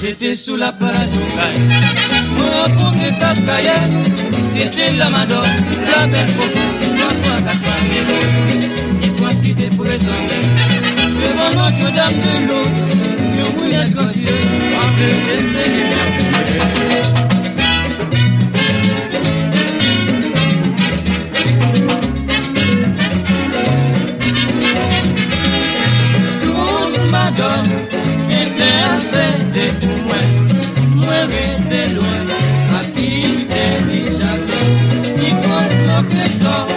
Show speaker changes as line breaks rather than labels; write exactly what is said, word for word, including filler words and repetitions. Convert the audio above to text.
j'étais sous la plage au caille. Mon pour que t'as c'était la madone, la belle coco, François Zakpamelo. Il pense qu'il était présonné devant Notre-Dame de l'eau. Yo voulait continuer, en vérité, les biens. Tous madone était assez de pour moi. Moi j'étais loin, à qui était déjà. Il pense mon trésor.